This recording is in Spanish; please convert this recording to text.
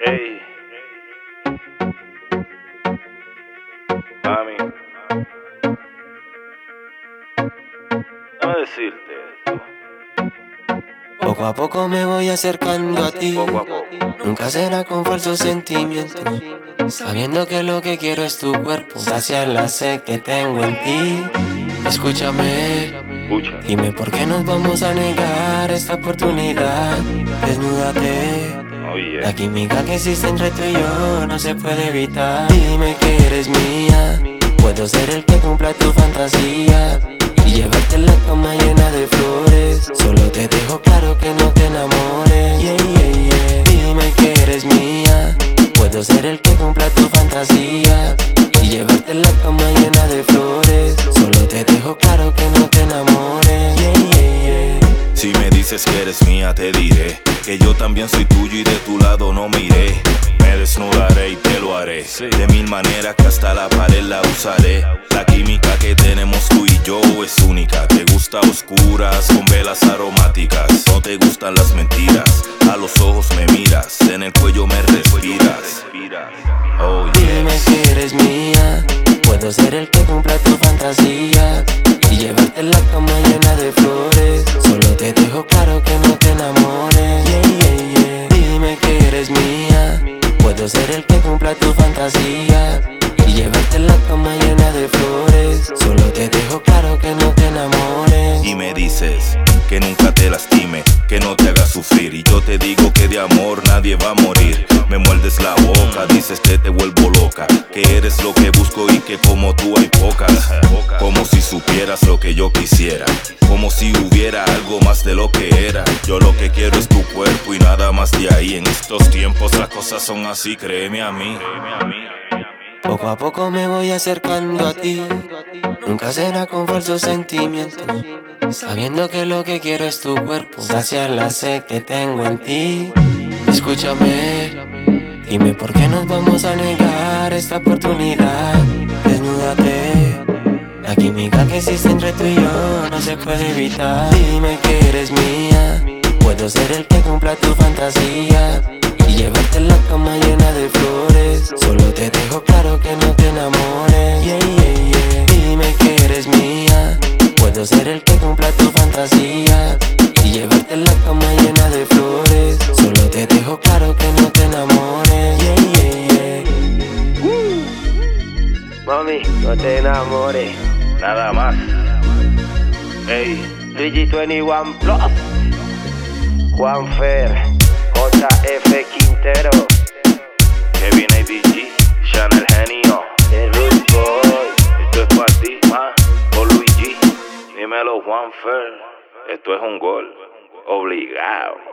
Ey, mami, déjame decirte esto. Poco a poco me voy acercando a ti. Poco a poco. Nunca será con falsos sentimientos, sabiendo que lo que quiero es tu cuerpo, saciar la sed que tengo en ti. Escúchame, Escucha. dime por qué nos vamos a negar esta oportunidad. Desnúdate. Oye, La química que existe entre tú y yo no se puede evitar. Dime que eres mía, puedo ser el que cumpla tu fantasía y llevarte en la cama llena de flores. Solo te dejo claro que no te enamores. Yeah, yeah, yeah. Dime que eres mía, puedo ser el que cumpla tu fantasía y llevarte en la cama llena de flores. Solo te dejo claro que no te enamores. Yeah, yeah, yeah. Si me dices que eres mía, te diré que yo también soy tuyo y de tu lado no me iré. Me desnudaré y te lo haré de mil maneras que hasta la pared la usaré. La química que tenemos tú y yo es única. Te gusta oscuras con velas aromáticas. No te gustan las mentiras. A los ojos me miras, en el cuello me respiras. Oh yeah. Dime que eres mía, puedo ser el que cumpla tu fantasía y llevarte en la cama llena de flores. Solo te dejo claro que no te enamores. Yeah, yeah, yeah. Dime que eres mía, puedo ser el que cumpla tu fantasía y llevarte en la cama llena de flores. Solo te dejo claro que no te enamores. Y me dices que nunca te lastime, que no te haga sufrir. Y yo te digo que de amor nadie va a morir. Me muerdes la boca, dices que te vuelvo loca, que eres lo que busco y que como tú hay pocas. Como si supieras lo que yo quisiera, como si hubiera algo más de lo que era. Yo lo que quiero es tu cuerpo y nada más de ahí. En estos tiempos las cosas son así, créeme a mí. Poco a poco me voy acercando a ti. Nunca será con falsos sentimientos, sabiendo que lo que quiero es tu cuerpo, saciar la sed que tengo en ti. Escúchame, dime por qué nos vamos a negar esta oportunidad. Desnúdate. La química que existe entre tú y yo no se puede evitar. Dime que eres mía, puedo ser el que cumpla tu fantasía y llevarte en la cama llena de flores. Solo te dejo claro que no te enamores. Yeah, yeah, yeah. Dime que eres mía, puedo ser el que cumpla tu fantasía y llevarte en la cama llena de flores. Solo te dejo claro que no te enamores. Yeah, yeah, yeah. mami, no te enamores. Nada más. Ey, DG21 Plus, Juanfer, JF Quintero, Kevin ADG, Chanel Genio, el Rude Boy. Esto es para ti, por Luigi. Dímelo, Juanfer. Esto es un gol obligado.